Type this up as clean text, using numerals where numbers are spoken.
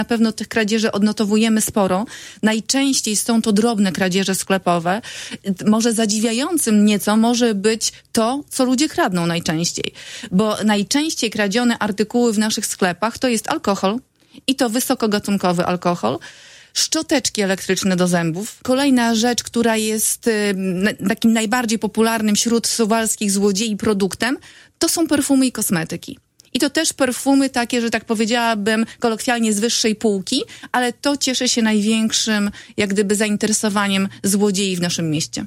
Na pewno tych kradzieży odnotowujemy sporo. Najczęściej są to drobne kradzieże sklepowe. Może zadziwiającym nieco może być to, co ludzie kradną najczęściej. Bo najczęściej kradzione artykuły w naszych sklepach to jest alkohol i to wysokogatunkowy alkohol, szczoteczki elektryczne do zębów. Kolejna rzecz, która jest takim najbardziej popularnym wśród suwalskich złodziei produktem, to są perfumy i kosmetyki. I to też perfumy takie, że tak powiedziałabym kolokwialnie z wyższej półki, ale to cieszy się największym jak gdyby zainteresowaniem złodziei w naszym mieście.